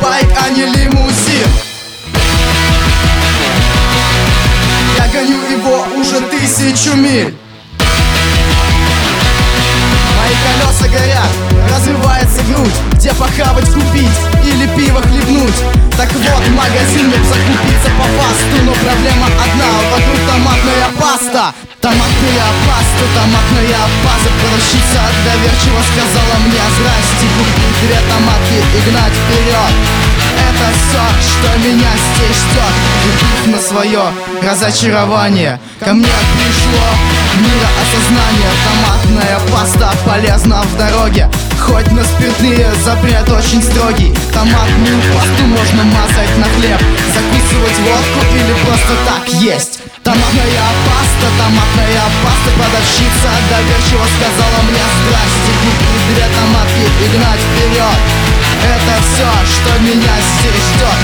байк, а не лимузин. Я гоню его уже 1000 миль. Мои колеса горят, развивается грудь. Где похавать купить или пиво хлебнуть? Так вот, в магазин мне закупиться по фасту. Но проблема одна, вокруг томатная паста. Томатная паста. Продавщица доверчиво сказала мне: здрасте, купи 2 томатки и гнать вперед. Это все, что меня здесь ждет. Купив на свое разочарование, ко мне пришло мироосознание. Томатная паста полезна в дороге, хоть на спиртные запрет очень строгий. Томатную пасту можно мазать на хлеб, закусывать водку или просто так есть. Томатная паста. Продавщица доверчиво сказала мне: здрасте, купи 2 томатки и гнать вперед. Это все, что меня здесь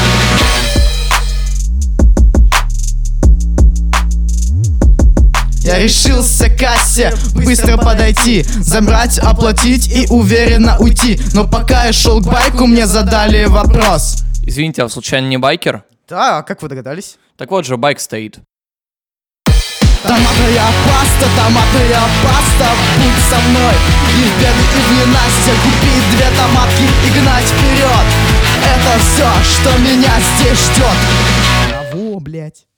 ждет. Я решился к кассе быстро подойти, забрать, оплатить и уверенно уйти. Но пока я шел к байку, мне задали вопрос: Извините, а вы случайно не байкер? да, а как вы догадались? Так вот же, байк стоит. Томатная паста, будь со мной. И в беды, и в ненастье купить 2 томатки и гнать вперед. Это все, что меня здесь ждет. Кого, блять?